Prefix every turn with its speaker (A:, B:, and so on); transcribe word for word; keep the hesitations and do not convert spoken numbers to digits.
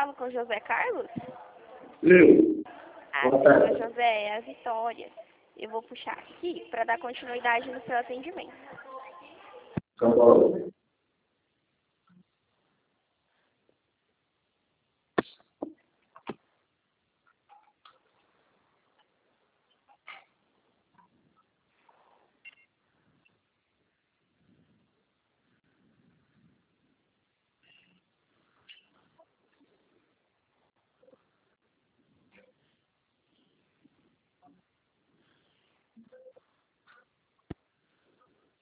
A: falo com o José Carlos?
B: Eu.
A: Ah, senhor José, é a Vitória. Eu vou puxar aqui para dar continuidade no seu atendimento.
B: São Paulo.